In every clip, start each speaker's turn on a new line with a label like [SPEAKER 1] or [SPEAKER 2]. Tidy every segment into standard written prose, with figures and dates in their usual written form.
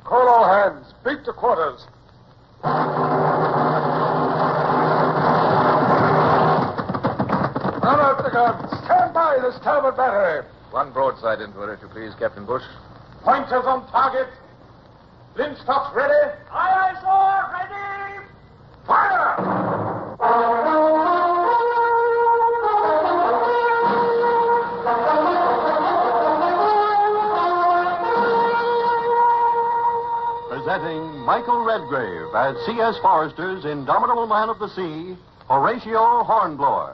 [SPEAKER 1] Call all hands. Beat to quarters. Run out the guns. Stand by the starboard battery.
[SPEAKER 2] One broadside into it, if you please, Captain Bush.
[SPEAKER 1] Pointers on target. Linstocks ready.
[SPEAKER 3] Aye, sir. Ready.
[SPEAKER 1] Fire!
[SPEAKER 4] Presenting Michael Redgrave as C.S. Forrester's Indomitable Man of the Sea, Horatio Hornblower.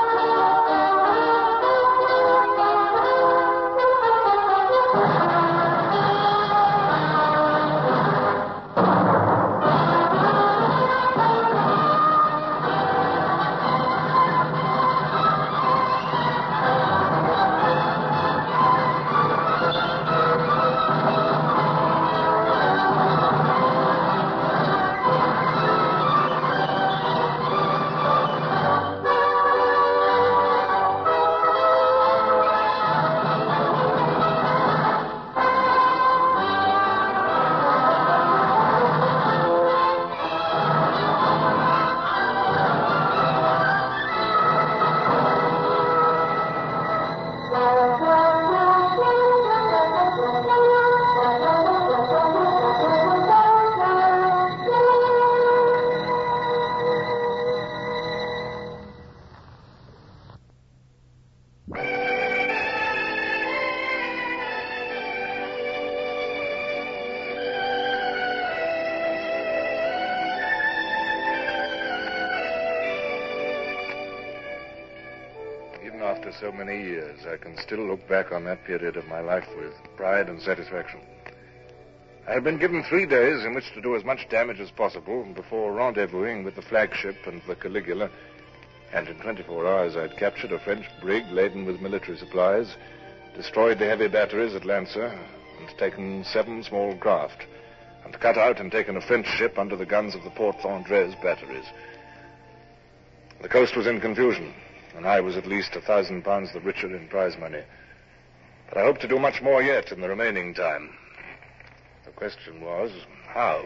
[SPEAKER 5] After so many years, I can still look back on that period of my life with pride and satisfaction. I had been given 3 days in which to do as much damage as possible before rendezvousing with the flagship and the Caligula, and in 24 hours I'd captured a French brig laden with military supplies, destroyed the heavy batteries at Lancer, and taken 7 small craft, and cut out and taken a French ship under the guns of the Port Vendres batteries. The coast was in confusion, and I was at least 1,000 pounds the richer in prize money. But I hope to do much more yet in the remaining time. The question was, how?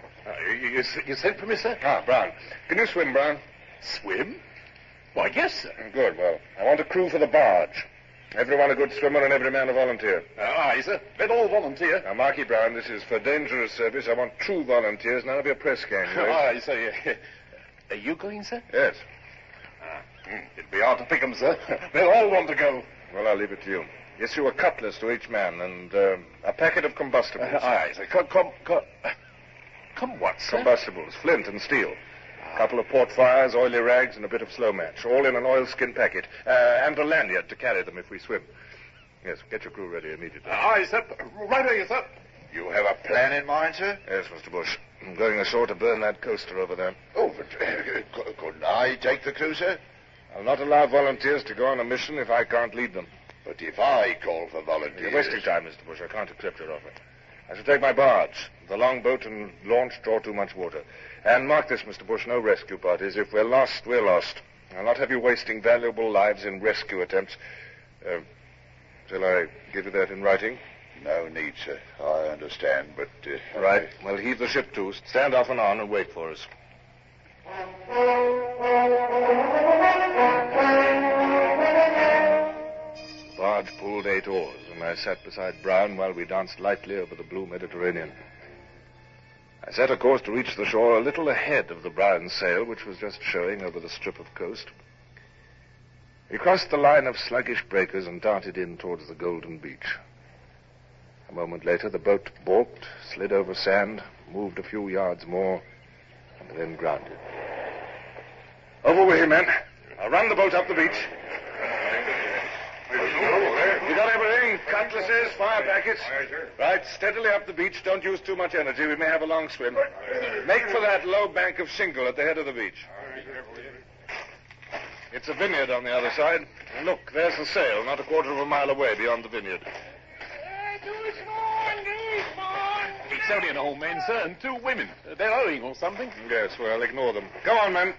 [SPEAKER 6] You sent for me, sir?
[SPEAKER 5] Brown. Can you swim, Brown?
[SPEAKER 6] Swim? Why, yes, sir.
[SPEAKER 5] Good. Well, I want a crew for the barge. Everyone a good swimmer and every man a volunteer.
[SPEAKER 6] Aye, sir. Let all volunteer.
[SPEAKER 5] Now, Marky Brown, this is for dangerous service. I want true volunteers, none of your press gang.
[SPEAKER 6] Aye, sir. Are you going, sir?
[SPEAKER 5] Yes.
[SPEAKER 6] It'd be hard to pick 'em, sir. They'll all want to go.
[SPEAKER 5] Well, I'll leave it to you. Issue a cutlass to each man and a packet of combustibles.
[SPEAKER 6] Aye, sir. Come what, sir?
[SPEAKER 5] Combustibles, flint and steel. A couple of port fires, oily rags, and a bit of slow match. All in an oilskin packet. And a lanyard to carry them if we swim. Yes, get your crew ready immediately.
[SPEAKER 6] Aye, sir. Right away, sir.
[SPEAKER 7] You have a plan in mind, sir?
[SPEAKER 5] Yes, Mr. Bush. I'm going ashore to burn that coaster over there.
[SPEAKER 7] Oh, but couldn't I take the crew, sir?
[SPEAKER 5] I'll not allow volunteers to go on a mission if I can't lead them.
[SPEAKER 7] But if I call for volunteers...
[SPEAKER 5] You're wasting time, Mr. Bush. I can't accept your offer. I shall take my barge. The longboat and launch draw too much water. And mark this, Mr. Bush, no rescue parties. If we're lost, we're lost. I'll not have you wasting valuable lives in rescue attempts. Shall I give you that in writing?
[SPEAKER 7] No need, sir. I understand, but...
[SPEAKER 5] Right. Well, heave the ship to. Stand off and on and wait for us. The barge pulled 8 oars, and I sat beside Brown while we danced lightly over the blue Mediterranean. I set a course to reach the shore a little ahead of the Brown sail, which was just showing over the strip of coast. We crossed the line of sluggish breakers and darted in towards the golden beach. A moment later, the boat balked, slid over sand, moved a few yards more, and then grounded. Over with you, men. I'll run the boat up the beach. You got everything? Cutlasses, fire packets? Right, steadily up the beach. Don't use too much energy. We may have a long swim. Make for that low bank of shingle at the head of the beach. It's a vineyard on the other side. And look, there's the sail, not a quarter of a mile away beyond the vineyard.
[SPEAKER 6] It's only an old man, sir, and 2 women. They're owing or something.
[SPEAKER 5] Yes, well, ignore them. Come on, men.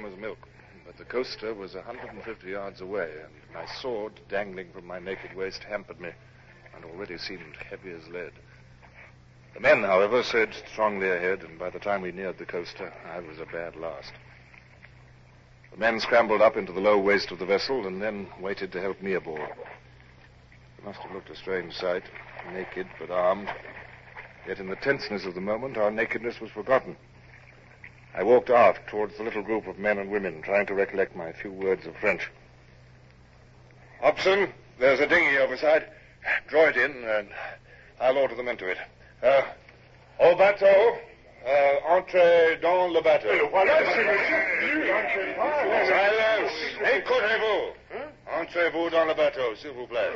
[SPEAKER 5] as milk. But the coaster was 150 yards away, and my sword, dangling from my naked waist, hampered me, and already seemed heavy as lead. The men, however, surged strongly ahead, and by the time we neared the coaster, I was a bad last. The men scrambled up into the low waist of the vessel and then waited to help me aboard. It must have looked a strange sight, naked but armed. Yet in the tenseness of the moment, our nakedness was forgotten. I walked aft towards the little group of men and women, trying to recollect my few words of French. Hobson, there's a dinghy overside. Draw it in, and I'll order them into it. Au bateau. Entrez dans le bateau. Silence. Écoutez-vous. Entrez-vous dans le bateau, s'il vous plaît.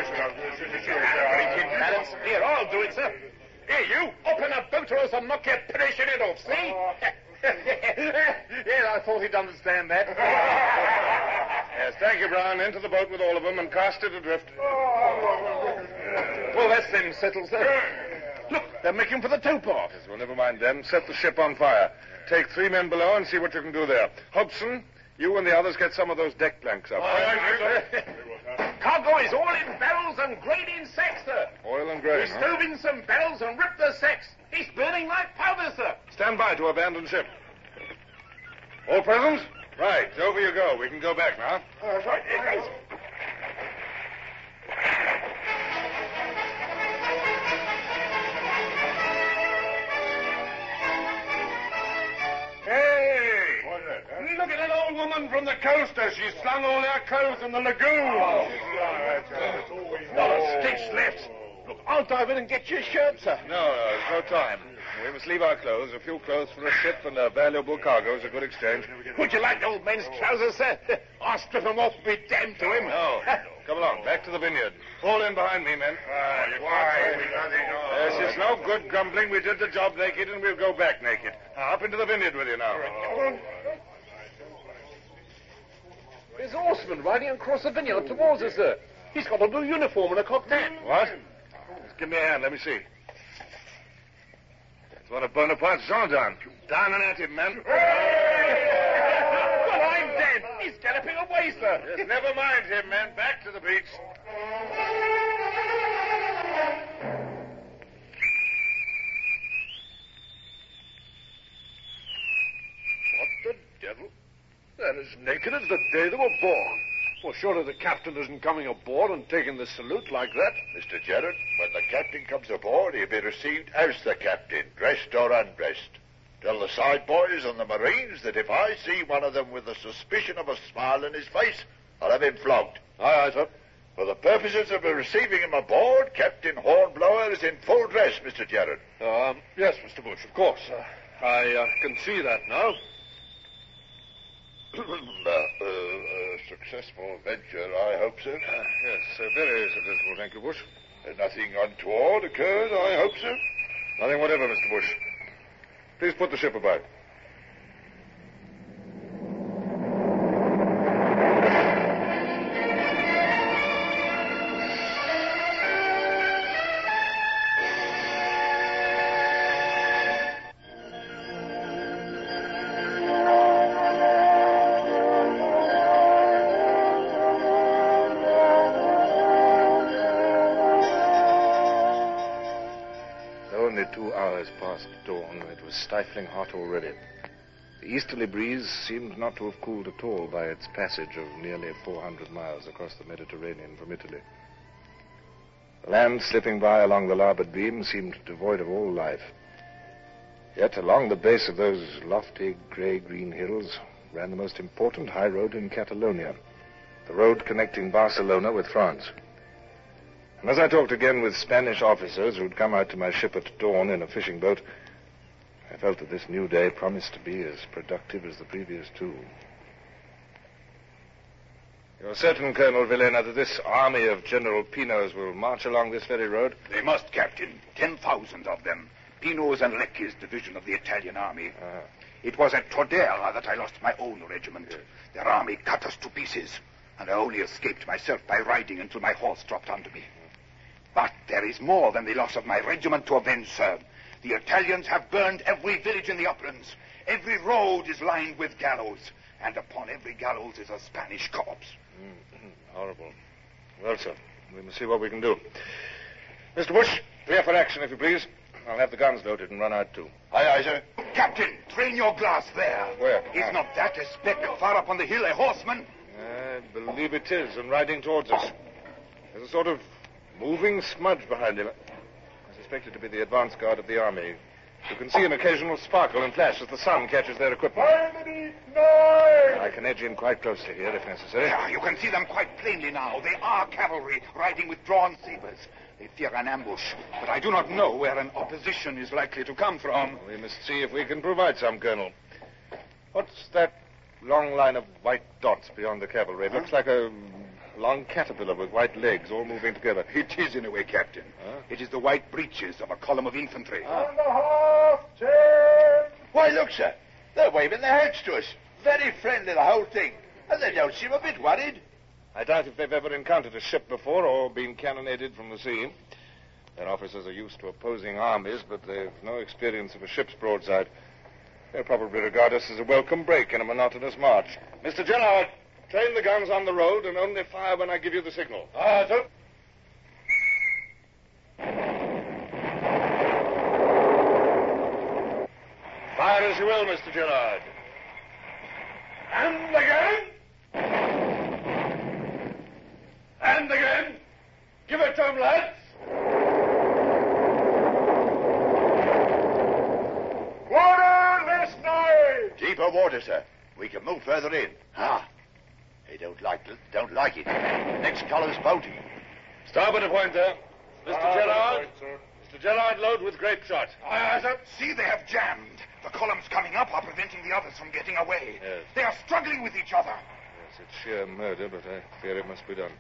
[SPEAKER 6] Here, I'll do it, sir. Here, you, open a boat or else I'll knock your perishing head off, see? Yes, I thought he'd understand that.
[SPEAKER 5] Yes, thank you, Brown. Into the boat with all of them and cast it adrift.
[SPEAKER 6] Well, that's them settled, sir. Look, they're making for the tow-path.
[SPEAKER 5] Yes, well, never mind them. Set the ship on fire. Take 3 men below and see what you can do there. Hobson, you and the others get some of those deck planks up.
[SPEAKER 6] Cargo is all in barrels and grain in sacks, sir.
[SPEAKER 5] Oil and grain,
[SPEAKER 6] We stove in some barrels and ripped the sacks. It's burning like powder, sir.
[SPEAKER 5] Stand by to abandon ship. All present? Right, over you go. We can go back now.
[SPEAKER 6] That's right. Here goes.
[SPEAKER 1] Look at that old woman from the coaster. She's slung all her clothes in the lagoon.
[SPEAKER 6] Not a stitch left. Look, I'll dive in and get your shirt, sir.
[SPEAKER 5] No, there's no time. We must leave our clothes. A few clothes for a ship and a valuable cargo is a good exchange.
[SPEAKER 6] Would you like the old man's trousers, sir? I'll strip them off and be damned to him.
[SPEAKER 5] No. Come along, back to the vineyard. Fall in behind me, men. Yes, it's no good grumbling. We did the job naked, and we'll go back naked. Now, up into the vineyard with you now.
[SPEAKER 6] There's a horseman riding across the vineyard towards us, sir. He's got a blue uniform and a cocked hat.
[SPEAKER 5] What? Just give me a hand. Let me see. It's one of Bonaparte's gendarmes. Down and at him, men.
[SPEAKER 6] Well, I'm dead. He's galloping away, sir.
[SPEAKER 5] Just never mind him, men. Back to the beach.
[SPEAKER 1] What the devil? They're as naked as the day they were born. Well, surely the captain isn't coming aboard and taking the salute like that.
[SPEAKER 7] Mr. Gerard, when the captain comes aboard, he'll be received as the captain, dressed or undressed. Tell the side boys and the Marines that if I see one of them with the suspicion of a smile in his face, I'll have him flogged.
[SPEAKER 1] Aye, aye, sir.
[SPEAKER 7] For the purposes of receiving him aboard, Captain Hornblower is in full dress, Mr. Gerard.
[SPEAKER 1] Yes, Mr. Bush, of course. I can see that now.
[SPEAKER 7] A successful venture, I hope, sir.
[SPEAKER 5] Yes, very successful, thank you, Bush.
[SPEAKER 7] Nothing untoward occurred, I hope, sir.
[SPEAKER 5] Nothing whatever, Mr. Bush. Please put the ship about. Only 2 hours past dawn. It was stifling hot already. The easterly breeze seemed not to have cooled at all by its passage of nearly 400 miles across the Mediterranean from Italy. The land slipping by along the larboard beam seemed devoid of all life. Yet along the base of those lofty gray-green hills ran the most important high road in Catalonia, the road connecting Barcelona with France. And as I talked again with Spanish officers who'd come out to my ship at dawn in a fishing boat, I felt that this new day promised to be as productive as the previous 2. You're certain, Colonel Villena, that this army of General Pino's will march along this very road?
[SPEAKER 8] They must, Captain. 10,000 of them. Pino's and Lecchi's division of the Italian army. It was at Tordera that I lost my own regiment. Yes. Their army cut us to pieces, and I only escaped myself by riding until my horse dropped onto me. But there is more than the loss of my regiment to avenge, sir. The Italians have burned every village in the uplands. Every road is lined with gallows. and upon every gallows is a Spanish corpse.
[SPEAKER 5] Horrible. Well, sir, we must see what we can do. Mr. Bush, clear for action, if you please. I'll have the guns loaded and run out, too.
[SPEAKER 7] Aye, sir.
[SPEAKER 8] Captain, train your glass there.
[SPEAKER 5] Where?
[SPEAKER 8] Is not that a speck far up on the hill, a horseman?
[SPEAKER 5] I believe it is, and riding towards us. There's a sort of moving smudge behind him. I suspect it to be the advance guard of the army. You can see an occasional sparkle and flash as the sun catches their equipment. I can edge in quite close to here, if necessary.
[SPEAKER 8] Yeah, you can see them quite plainly now. They are cavalry riding with drawn sabers. They fear an ambush, but I do not know where an opposition is likely to come from.
[SPEAKER 5] We must see if we can provide some, Colonel. What's that long line of white dots beyond the cavalry? It looks like a long caterpillar with white legs all moving together.
[SPEAKER 8] It is, in a way, Captain. It is the white breeches of a column of infantry.
[SPEAKER 7] Why, look, sir. They're waving their hats to us. Very friendly, the whole thing. And they don't seem a bit worried.
[SPEAKER 5] I doubt if they've ever encountered a ship before or been cannonaded from the sea. Their officers are used to opposing armies, but they've no experience of a ship's broadside. They'll probably regard us as a welcome break in a monotonous march. Mr. Gerard, train the guns on the road and only fire when I give you the signal.
[SPEAKER 1] Sir. Fire as you will, Mr. Gerard. And again. And again. Give it to him, lads. Water, less noise.
[SPEAKER 7] Deeper water, sir. We can move further in. They don't like it. Next column's boating.
[SPEAKER 1] Starboard a point there. Mr. Gerard. Mr. Gerard, load with grape shot.
[SPEAKER 8] Aye, sir. See, they have jammed. The columns coming up are preventing the others from getting away.
[SPEAKER 5] Yes.
[SPEAKER 8] They are struggling with each other.
[SPEAKER 5] Yes, it's sheer murder, but I fear it must be done.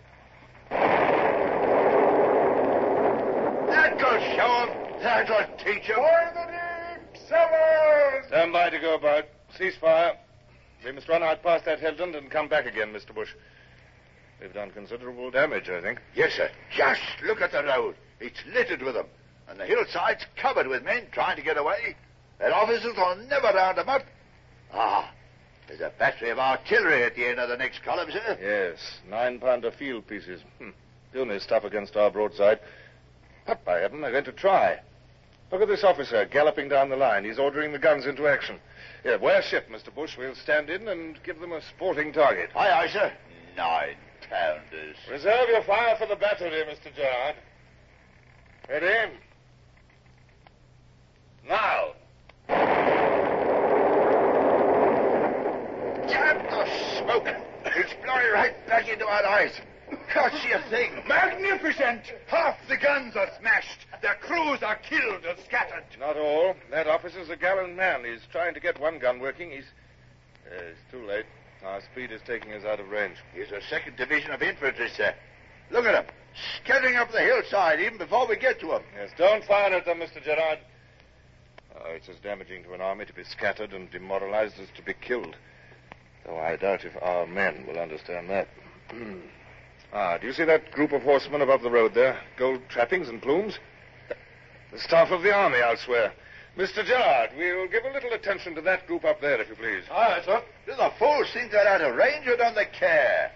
[SPEAKER 7] That'll show 'em. That'll teach 'em.
[SPEAKER 1] For the deep severs.
[SPEAKER 5] Stand by to go about. Cease fire. We must run out past that headland and come back again, Mr. Bush. We've done considerable damage, I think.
[SPEAKER 7] Yes, sir. Just look at the road. It's littered with them. And the hillside's covered with men trying to get away. Their officers will never round them up. There's a battery of artillery at the end of the next column, sir.
[SPEAKER 5] Yes, 9-pounder field pieces. Puny stuff against our broadside. But by heaven, they're going to try. Look at this officer galloping down the line. He's ordering the guns into action. Here, wear ship, Mr. Bush. We'll stand in and give them a sporting target.
[SPEAKER 7] Aye, sir. 9-pounders.
[SPEAKER 1] Reserve your fire for the battery, Mr. Gerard. Ready? Now.
[SPEAKER 7] Damn the smoke. It's blowing right back into our eyes. Can't see a thing.
[SPEAKER 8] Magnificent! Half the guns are smashed. Their crews are killed or scattered.
[SPEAKER 5] Not all. That officer's a gallant man. He's trying to get one gun working. He's too late. Our speed is taking us out of range.
[SPEAKER 7] Here's a second division of infantry, sir. Look at them. Scattering up the hillside even before we get to them.
[SPEAKER 5] Yes, don't fire at them, Mr. Gerard. It's as damaging to an army to be scattered and demoralized as to be killed. Though I doubt if our men will understand that. Do you see that group of horsemen above the road there? Gold trappings and plumes? The staff of the army, I'll swear. Mr. Gerard, we'll give a little attention to that group up there, if you please.
[SPEAKER 1] Aye, sir.
[SPEAKER 7] Do the fools think they're out of range or don't they care?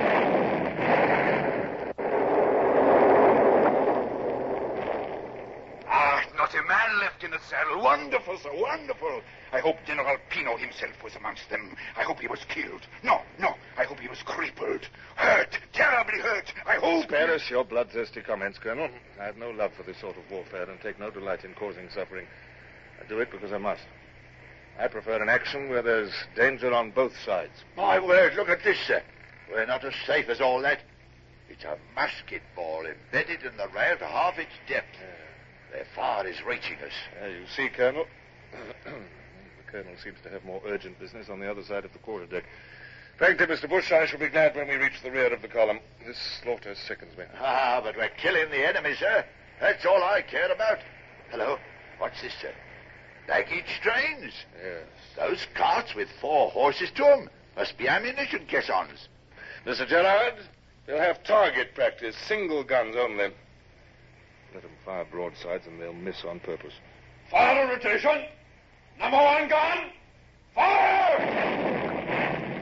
[SPEAKER 8] Not a man left in the saddle. Wonderful, sir, wonderful. I hope General Pino himself was amongst them. I hope he was killed. No. I hope he was crippled. Hurt, terribly hurt. I hope...
[SPEAKER 5] Spare us your bloodthirsty comments, Colonel. I have no love for this sort of warfare and take no delight in causing suffering. I do it because I must. I prefer an action where there's danger on both sides.
[SPEAKER 7] My word, look at this, sir. We're not as safe as all that. It's a musket ball embedded in the rail to half its depth. Their fire is reaching us.
[SPEAKER 5] You see, Colonel, the Colonel seems to have more urgent business on the other side of the quarterdeck. Frankly, Mr. Bush, I shall be glad when we reach the rear of the column. This slaughter sickens me.
[SPEAKER 7] But we're killing the enemy, sir. That's all I care about. Hello, what's this, sir? Baggage trains?
[SPEAKER 5] Yes.
[SPEAKER 7] Those carts with 4 horses to them must be ammunition caissons.
[SPEAKER 5] Mr. Gerard, we'll have target practice, single guns only. Let them fire broadsides and they'll miss on purpose.
[SPEAKER 1] Fire on rotation. Number 1 gun. Fire!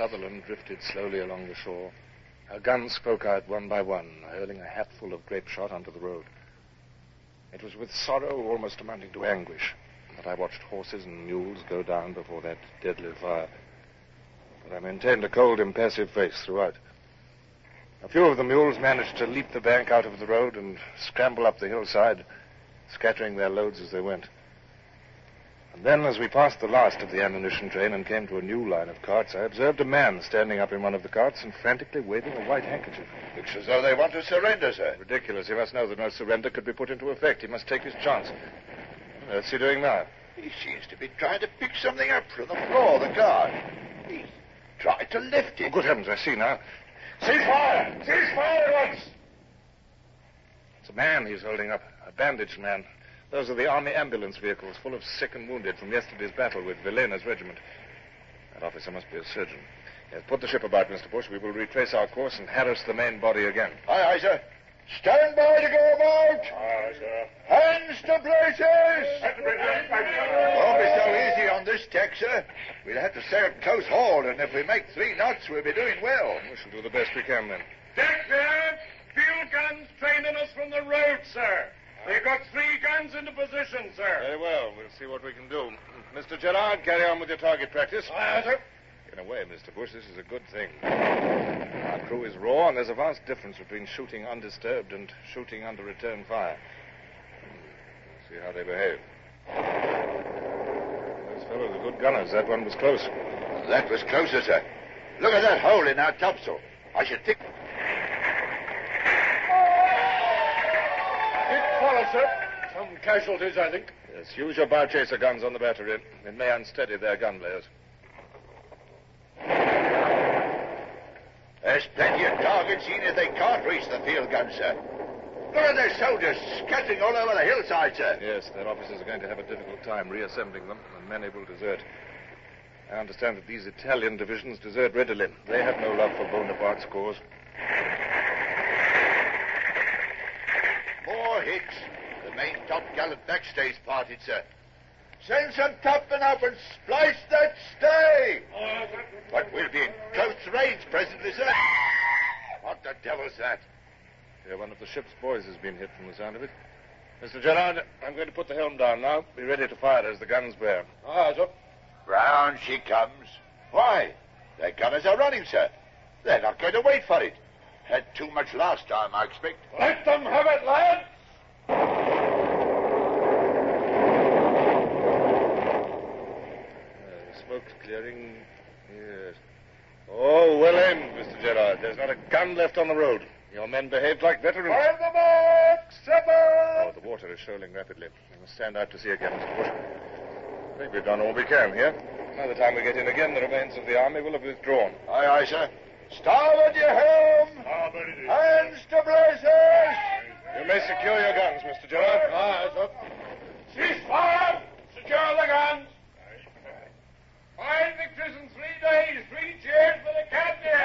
[SPEAKER 5] Sutherland drifted slowly along the shore, our guns spoke out one by one, hurling a hatful of grape shot onto the road. It was with sorrow almost amounting to anguish that I watched horses and mules go down before that deadly fire. But I maintained a cold, impassive face throughout. A few of the mules managed to leap the bank out of the road and scramble up the hillside, scattering their loads as they went. And then, as we passed the last of the ammunition train and came to a new line of carts, I observed a man standing up in one of the carts and frantically waving a white handkerchief.
[SPEAKER 7] Looks as though they want to surrender, sir.
[SPEAKER 5] Ridiculous. He must know that no surrender could be put into effect. He must take his chance. What's he doing now?
[SPEAKER 7] He seems to be trying to pick something up from the floor of the car. He's tried to lift it.
[SPEAKER 5] Oh, good heavens, I see now.
[SPEAKER 7] Cease fire! Cease fire at once!
[SPEAKER 5] It's a man he's holding up, a bandaged man. Those are the army ambulance vehicles full of sick and wounded from yesterday's battle with Villena's regiment. That officer must be a surgeon. Yes, put the ship about, Mr. Bush. We will retrace our course and harass the main body again.
[SPEAKER 7] Aye, aye, sir. Stand by to go about.
[SPEAKER 6] Aye, sir.
[SPEAKER 7] Hands to places. Won't be so easy on this deck, sir. We'll have to stay at close haul, and if we make 3 knots, we'll be doing well.
[SPEAKER 5] We shall do the best we can, then.
[SPEAKER 6] Deck there. Field guns training us from the road, sir. They've got 3 guns into position, sir.
[SPEAKER 5] Very well. We'll see what we can do. Mr. Gerard, carry on with your target practice.
[SPEAKER 6] Aye, sir.
[SPEAKER 5] In a way, Mr. Bush, this is a good thing. Our crew is raw, and there's a vast difference between shooting undisturbed and shooting under return fire. See how they behave. Those fellows are good gunners. That one was close.
[SPEAKER 7] That was closer, sir. Look at that hole in our topsail. I should think...
[SPEAKER 6] Follow, sir. Some casualties, I think.
[SPEAKER 5] Yes, use your bow chaser guns on the battery. It may unsteady their gun layers.
[SPEAKER 7] There's plenty of targets, even if they can't reach the field guns, sir. Look at their soldiers scattering all over the hillside, sir.
[SPEAKER 5] Yes, their officers are going to have a difficult time reassembling them, and many will desert. I understand that these Italian divisions desert readily. They have no love for Bonaparte's cause.
[SPEAKER 7] More hits. The main top gallant backstay's parted, sir. Send some topmen up and splice that stay. But we'll be in close range presently, sir. What the devil's that?
[SPEAKER 5] Here, one of the ship's boys has been hit from the sound of it. Mr. Gerard, I'm going to put the helm down now. Be ready to fire as the guns bear.
[SPEAKER 6] Aye, sir.
[SPEAKER 7] Round she comes. Why? Their gunners are running, sir. They're not going to wait for it. Had too much last time, I expect.
[SPEAKER 6] Let them have it, lads.
[SPEAKER 5] Smoke's clearing. Yes. Oh, well aimed, Mr. Gerard. There's not a gun left on the road. Your men behaved like veterans.
[SPEAKER 6] Fire the mark, 7.
[SPEAKER 5] Oh, the water is shoaling rapidly. We must stand out to sea again, Mr. Bush. I think we've done all we can here. By the time we get in again, the remains of the army will have withdrawn.
[SPEAKER 7] Aye, aye, sir. Starboard your helm! Hands to braces!
[SPEAKER 5] You may secure your guns, Mr. Gerard.
[SPEAKER 6] Aye, sir. Cease fire! Secure the guns! 5 victories in 3 days. 3 cheers for the captain!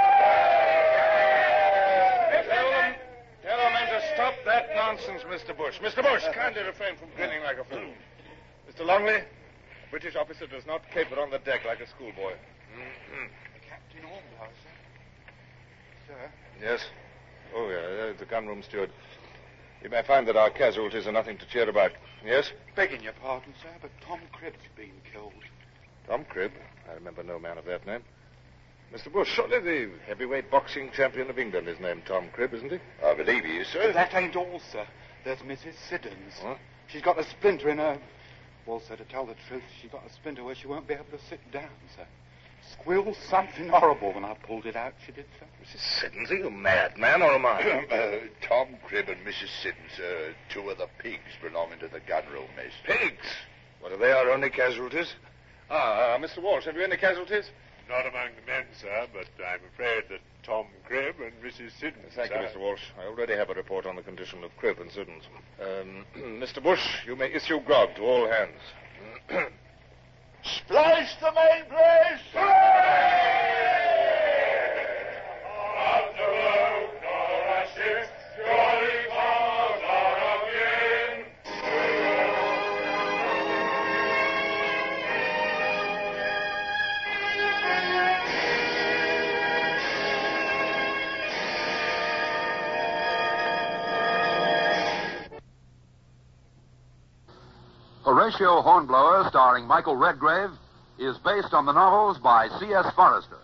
[SPEAKER 5] Tell them men to stop that nonsense, Mr. Bush. Mr. Bush, kindly refrain from grinning like a fool. Mr. Longley, a British officer does not caper on the deck like a schoolboy.
[SPEAKER 8] Captain Ormsby, sir. Sir?
[SPEAKER 5] Yes. Oh, yeah, the gunroom steward. You may find that our casualties are nothing to cheer about. Yes?
[SPEAKER 8] Begging your pardon, sir, but Tom Cribb's been killed.
[SPEAKER 5] Tom Cribb? I remember no man of that name. Mr. Bush, surely the heavyweight boxing champion of England is named Tom Cribb, isn't he?
[SPEAKER 7] I believe he is, sir.
[SPEAKER 8] That ain't all, sir. There's Mrs. Siddons.
[SPEAKER 5] What?
[SPEAKER 8] She's got a splinter in her... Well, sir, to tell the truth, she got a splinter where she won't be able to sit down, sir. Squealed something horrible when I pulled it out, she did, sir.
[SPEAKER 5] Mrs. Siddons, are you mad, man, or am I?
[SPEAKER 7] Tom Cribb and Mrs. Siddons, 2 of the pigs belonging to the gunroom mess.
[SPEAKER 5] Pigs? What, are they our only casualties? Mr. Walsh, have you any casualties?
[SPEAKER 6] Not among the men, sir, but I'm afraid that Tom Cribb and Mrs. Siddons...
[SPEAKER 5] Thank you, Mr. Walsh. I already have a report on the condition of Cribb and Siddons. Mr. Bush, you may issue grog to all hands.
[SPEAKER 7] Splice the main brace!
[SPEAKER 9] Horatio Hornblower, starring Michael Redgrave, is based on the novels by C.S. Forrester.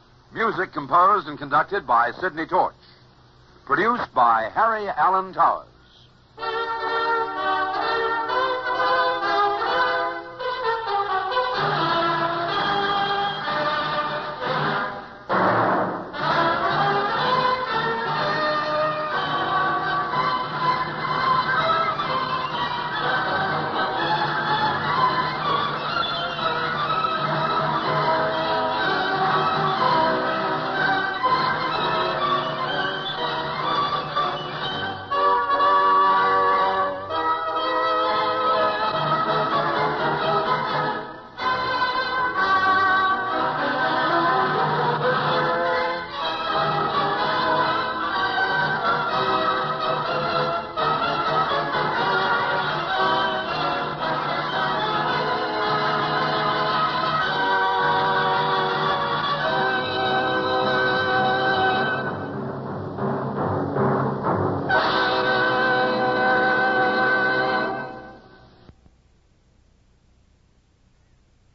[SPEAKER 9] Music composed and conducted by Sidney Torch. Produced by Harry Allen Towers.